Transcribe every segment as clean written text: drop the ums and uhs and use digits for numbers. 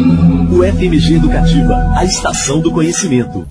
O FMG Educativa, a estação do conhecimento.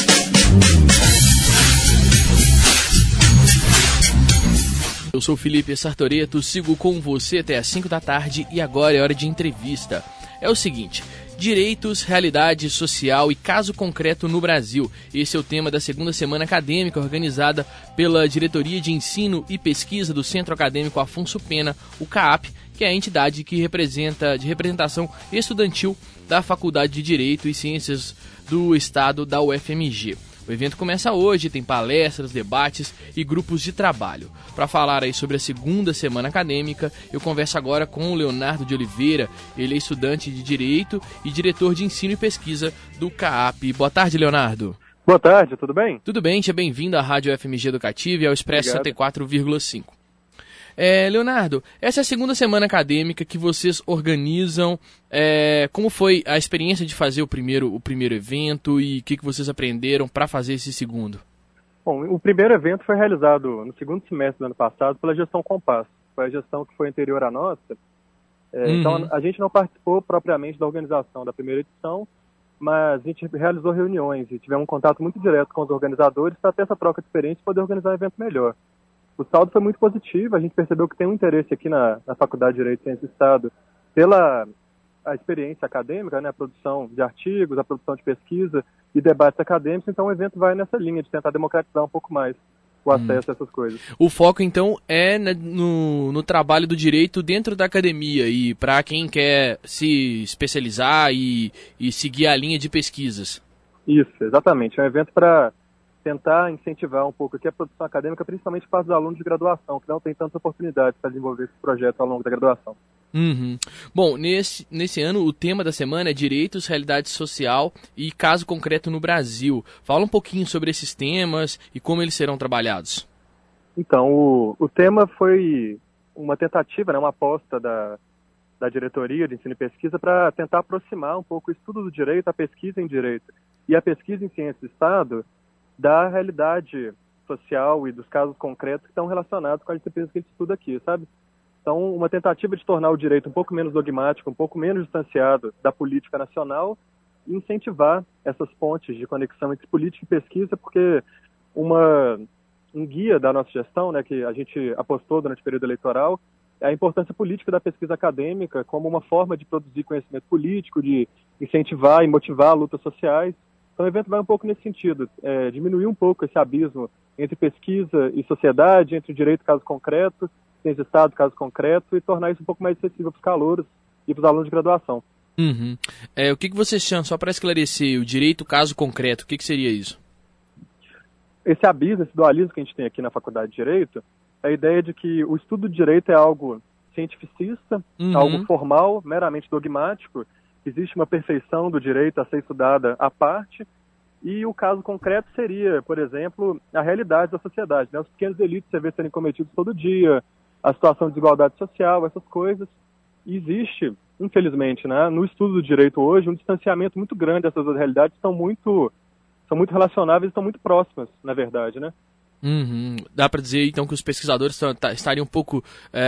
Eu sou Felipe Sartoreto, sigo com você até às 5 da tarde e agora é hora de entrevista. É o seguinte: direitos, realidade social e caso concreto no Brasil. Esse é o tema da segunda semana acadêmica organizada pela Diretoria de Ensino e Pesquisa do Centro Acadêmico Afonso Pena, o CAAP, que é a entidade que representa de representação estudantil da Faculdade de Direito e Ciências do Estado da UFMG. O evento começa hoje, tem palestras, debates e grupos de trabalho. Para falar aí sobre a segunda semana acadêmica, eu converso agora com o Leonardo de Oliveira. Ele é estudante de Direito e diretor de Ensino e Pesquisa do CAAP. Boa tarde, Leonardo. Boa tarde, tudo bem? Tudo bem, seja bem-vindo à Rádio FMG Educativa e ao Expresso 64,5. Leonardo, essa é a segunda semana acadêmica que vocês organizam. Como foi a experiência de fazer o primeiro evento e o que vocês aprenderam para fazer esse segundo? Bom, o primeiro evento foi realizado no segundo semestre do ano passado pela gestão Compass. Foi a gestão que foi anterior à nossa. Então, a gente não participou propriamente da organização da primeira edição, mas a gente realizou reuniões e tivemos um contato muito direto com os organizadores para ter essa troca de experiência e poder organizar um evento melhor. O saldo foi muito positivo, a gente percebeu que tem um interesse aqui na Faculdade de Direito e Ciências do Estado pela a experiência acadêmica, né, a produção de artigos, a produção de pesquisa e debates acadêmicos, então o evento vai nessa linha de tentar democratizar um pouco mais o acesso a essas coisas. O foco, então, é no trabalho do direito dentro da academia e para quem quer se especializar e seguir a linha de pesquisas. Isso, exatamente. É um evento para tentar incentivar um pouco aqui a produção acadêmica, principalmente para os alunos de graduação, que não tem tanta oportunidade para desenvolver esse projeto ao longo da graduação. Bom, nesse ano o tema da semana é Direitos, Realidade Social e Caso Concreto no Brasil. Fala um pouquinho sobre esses temas e como eles serão trabalhados. Então, o tema foi uma tentativa, né, uma aposta da Diretoria de Ensino e Pesquisa para tentar aproximar um pouco o estudo do direito, a pesquisa em direito e a pesquisa em ciência do Estado da realidade social e dos casos concretos que estão relacionados com a disciplina que a gente estuda aqui, sabe? Então, uma tentativa de tornar o direito um pouco menos dogmático, um pouco menos distanciado da política nacional e incentivar essas pontes de conexão entre política e pesquisa, porque um guia da nossa gestão, né, que a gente apostou durante o período eleitoral, é a importância política da pesquisa acadêmica como uma forma de produzir conhecimento político, de incentivar e motivar lutas sociais. Então o evento vai um pouco nesse sentido, diminuir um pouco esse abismo entre pesquisa e sociedade, entre direito caso concreto, ciência de Estado caso concreto, e tornar isso um pouco mais acessível para os calouros e para os alunos de graduação. O que vocês chamam, só para esclarecer, o direito caso concreto, o que seria isso? Esse abismo, esse dualismo que a gente tem aqui na Faculdade de Direito, é a ideia de que o estudo de direito é algo cientificista, algo formal, meramente dogmático. Existe uma perfeição do direito a ser estudada à parte, e o caso concreto seria, por exemplo, a realidade da sociedade, né? Os pequenos delitos que você vê serem cometidos todo dia, a situação de desigualdade social, essas coisas. E existe, infelizmente, né, no estudo do direito hoje, um distanciamento muito grande dessas duas realidades, são muito relacionáveis e estão muito próximas, na verdade, né? Dá para dizer, então, que os pesquisadores estariam um pouco...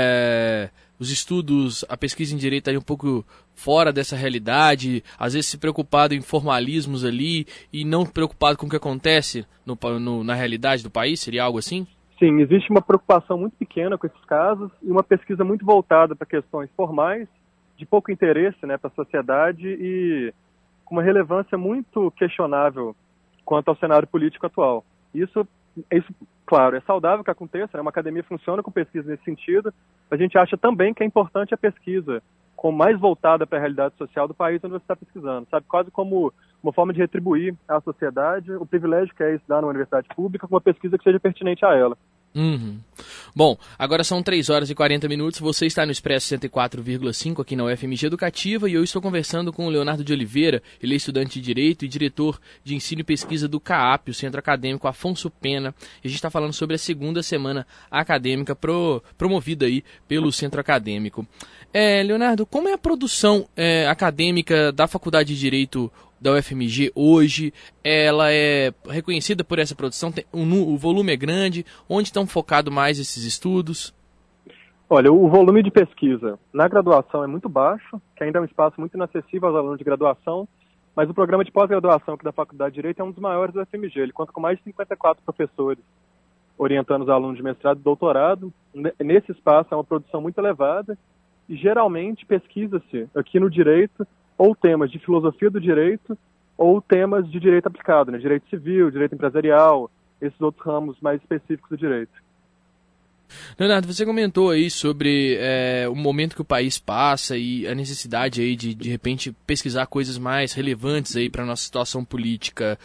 Os estudos, a pesquisa em direito estaria um pouco fora dessa realidade, às vezes se preocupado em formalismos ali e não preocupado com o que acontece na realidade do país? Seria algo assim? Sim, existe uma preocupação muito pequena com esses casos e uma pesquisa muito voltada para questões formais, de pouco interesse, né, para a sociedade e com uma relevância muito questionável quanto ao cenário político atual. Isso, claro, é saudável que aconteça, né? Uma academia funciona com pesquisa nesse sentido. A gente acha também que é importante a pesquisa mais voltada para a realidade social do país onde você está pesquisando, sabe? Quase como uma forma de retribuir à sociedade o privilégio que é estudar numa universidade pública com uma pesquisa que seja pertinente a ela. Bom, agora são 3 horas e 40 minutos, você está no Expresso 104,5 aqui na UFMG Educativa e eu estou conversando com o Leonardo de Oliveira, ele é estudante de Direito e diretor de Ensino e Pesquisa do CAAP, o Centro Acadêmico Afonso Pena, e a gente está falando sobre a segunda semana acadêmica promovida aí pelo Centro Acadêmico. Leonardo, como é a produção acadêmica da Faculdade de Direito da UFMG hoje? Ela é reconhecida por essa produção? O volume é grande? Onde estão focados mais esses estudos? Olha, o volume de pesquisa na graduação é muito baixo, que ainda é um espaço muito inacessível aos alunos de graduação, mas o programa de pós-graduação aqui da Faculdade de Direito é um dos maiores do FMG. Ele conta com mais de 54 professores orientando os alunos de mestrado e doutorado. Nesse espaço é uma produção muito elevada e geralmente pesquisa-se aqui no direito ou temas de filosofia do direito ou temas de direito aplicado, né? Direito civil, direito empresarial, esses outros ramos mais específicos do direito. Leonardo, você comentou aí sobre o momento que o país passa e a necessidade aí de repente pesquisar coisas mais relevantes aí para a nossa situação política.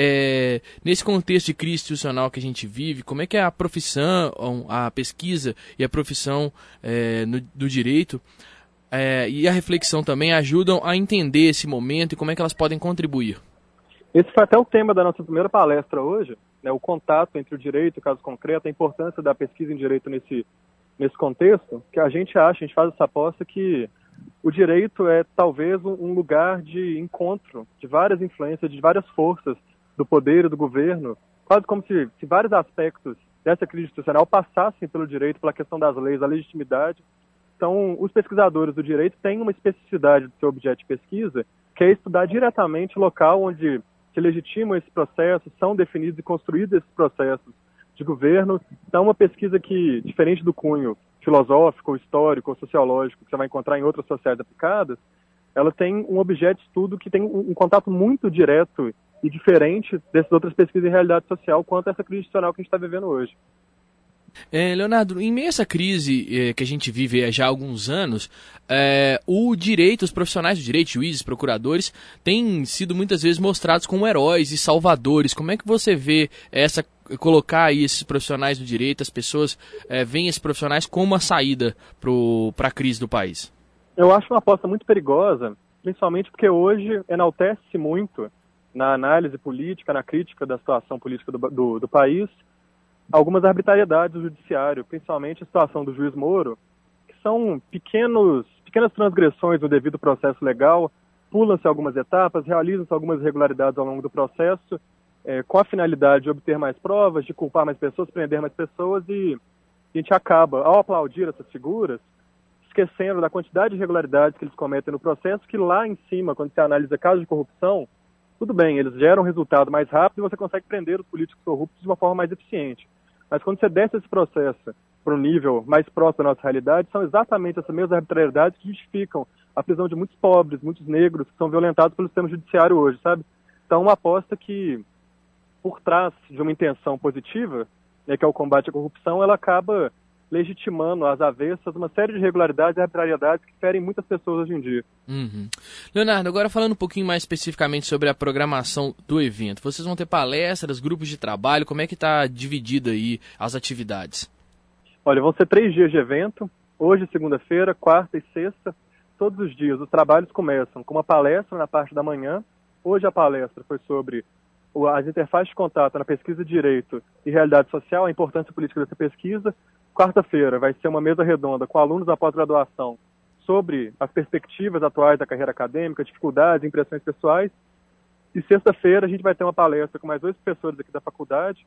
Nesse contexto de crise institucional que a gente vive, como é que a profissão, a pesquisa e a profissão do direito e a reflexão também ajudam a entender esse momento e como é que elas podem contribuir? Esse foi até o tema da nossa primeira palestra hoje, né, o contato entre o direito e o caso concreto, a importância da pesquisa em direito nesse contexto, que a gente faz essa aposta que o direito é talvez um lugar de encontro de várias influências, de várias forças do poder e do governo, quase como se vários aspectos dessa crise institucional passassem pelo direito, pela questão das leis, a legitimidade. Então, os pesquisadores do direito têm uma especificidade do seu objeto de pesquisa, que é estudar diretamente o local onde se legitimam esses processos, são definidos e construídos esses processos de governo. Então, uma pesquisa que, diferente do cunho filosófico, histórico ou sociológico que você vai encontrar em outras sociedades aplicadas, ela tem um objeto de estudo que tem um contato muito direto e diferente dessas outras pesquisas em realidade social quanto essa crise institucional que a gente está vivendo hoje. Leonardo, em meio a essa crise que a gente vive já há alguns anos, o direito, os profissionais do direito, juízes, procuradores, têm sido muitas vezes mostrados como heróis e salvadores. Como é que você vê colocar aí esses profissionais do direito, as pessoas veem esses profissionais como a saída para a crise do país? Eu acho uma aposta muito perigosa, principalmente porque hoje enaltece muito na análise política, na crítica da situação política do país, algumas arbitrariedades do judiciário, principalmente a situação do juiz Moro, que são pequenas transgressões do devido processo legal, pulam-se algumas etapas, realizam-se algumas irregularidades ao longo do processo, com a finalidade de obter mais provas, de culpar mais pessoas, prender mais pessoas, e a gente acaba, ao aplaudir essas figuras, esquecendo da quantidade de irregularidades que eles cometem no processo, que lá em cima, quando se analisa casos de corrupção, tudo bem, eles geram um resultado mais rápido e você consegue prender os políticos corruptos de uma forma mais eficiente. Mas quando você desce esse processo para um nível mais próximo da nossa realidade, são exatamente essas mesmas arbitrariedades que justificam a prisão de muitos pobres, muitos negros, que são violentados pelo sistema judiciário hoje, sabe? Então, uma aposta que, por trás de uma intenção positiva, né, que é o combate à corrupção, ela acaba legitimando às avessas uma série de irregularidades e arbitrariedades que ferem muitas pessoas hoje em dia. Uhum. Leonardo, agora falando um pouquinho mais especificamente sobre a programação do evento. Vocês vão ter palestras, grupos de trabalho, como é que está dividida aí as atividades? Olha, vão ser 3 dias de evento, hoje, segunda-feira, quarta e sexta, todos os dias. Os trabalhos começam com uma palestra na parte da manhã. Hoje a palestra foi sobre as interfaces de contato na pesquisa de direito e realidade social, a importância política dessa pesquisa. Quarta-feira vai ser uma mesa redonda com alunos da pós-graduação sobre as perspectivas atuais da carreira acadêmica, dificuldades, impressões pessoais. E sexta-feira a gente vai ter uma palestra com mais 2 professores aqui da faculdade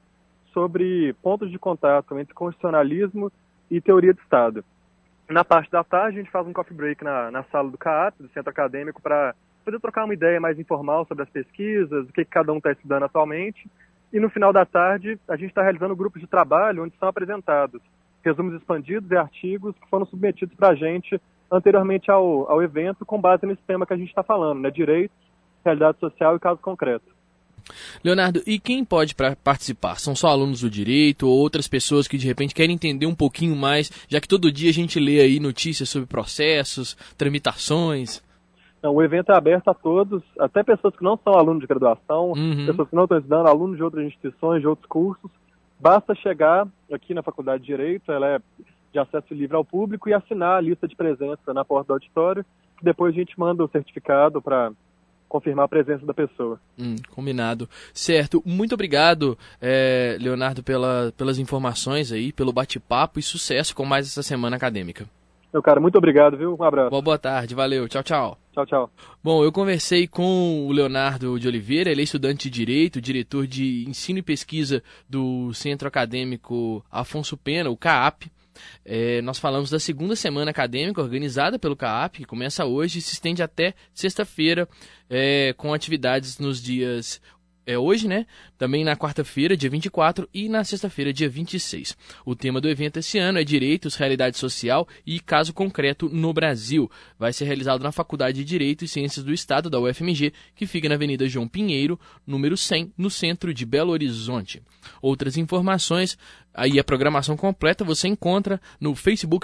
sobre pontos de contato entre constitucionalismo e teoria de Estado. Na parte da tarde a gente faz um coffee break na sala do CAAP, do Centro Acadêmico, para poder trocar uma ideia mais informal sobre as pesquisas, o que cada um está estudando atualmente. E no final da tarde a gente está realizando grupos de trabalho onde são apresentados resumos expandidos e artigos que foram submetidos para a gente anteriormente ao evento, com base nesse tema que a gente está falando, né? Direito, realidade social e caso concreto. Leonardo, e quem pode participar? São só alunos do direito ou outras pessoas que de repente querem entender um pouquinho mais, já que todo dia a gente lê aí notícias sobre processos, tramitações? Não, o evento é aberto a todos, até pessoas que não são alunos de graduação, pessoas que não estão estudando, alunos de outras instituições, de outros cursos. Basta chegar aqui na Faculdade de Direito, ela é de acesso livre ao público, e assinar a lista de presença na porta do auditório, que depois a gente manda o certificado para confirmar a presença da pessoa. Combinado. Certo. Muito obrigado, Leonardo, pelas informações aí, pelo bate-papo e sucesso com mais essa semana acadêmica. Meu cara, muito obrigado, viu? Um abraço. Boa tarde, valeu. Tchau, tchau. Tchau, tchau. Bom, eu conversei com o Leonardo de Oliveira, ele é estudante de Direito, diretor de Ensino e Pesquisa do Centro Acadêmico Afonso Pena, o CAAP. Nós falamos da segunda semana acadêmica organizada pelo CAAP, que começa hoje e se estende até sexta-feira, com atividades nos dias... hoje, né? Também na quarta-feira, dia 24, e na sexta-feira, dia 26. O tema do evento esse ano é Direitos, Realidade Social e Caso Concreto no Brasil. Vai ser realizado na Faculdade de Direito e Ciências do Estado, da UFMG, que fica na Avenida João Pinheiro, número 100, no centro de Belo Horizonte. Outras informações, aí a programação completa você encontra no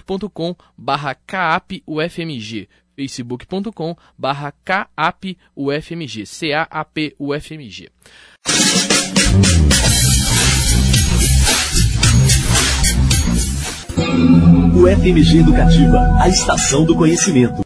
facebook.com/caapufmg. facebook.com/caapufmg, CAAPUFMG. UFMG Educativa, a estação do conhecimento.